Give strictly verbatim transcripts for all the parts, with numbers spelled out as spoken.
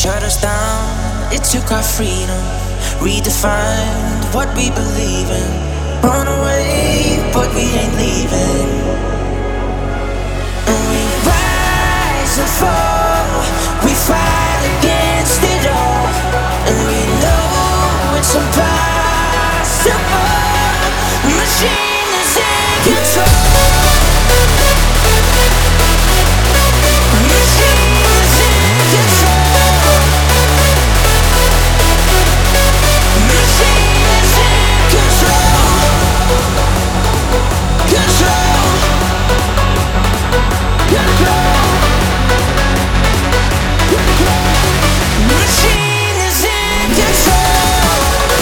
shut us down. It took our freedom, redefined what we believe in. Run away, but we ain't leaving. And we rise and fall, we fight against it all. And we know it's impossible. Machine is in control. Machine is in control. Machine is in control. Control. Control. Machine is in control.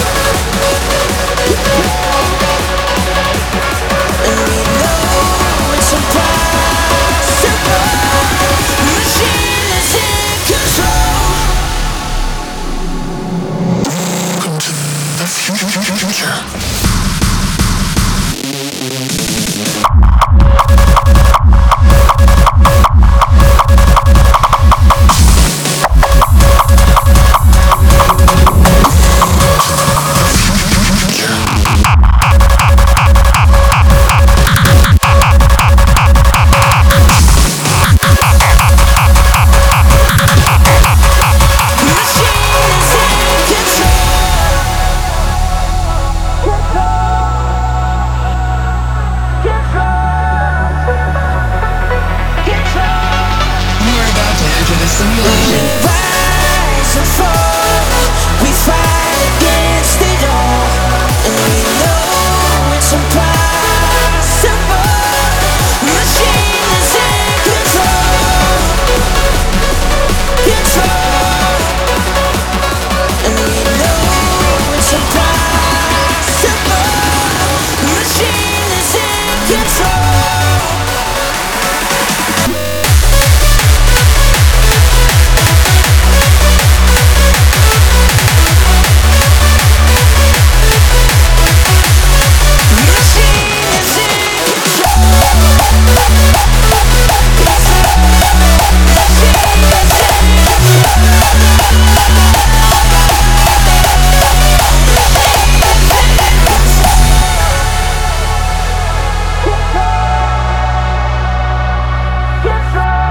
And we know it's impossible. Machine is in control. Into the future.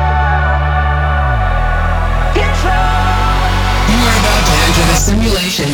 Simulation.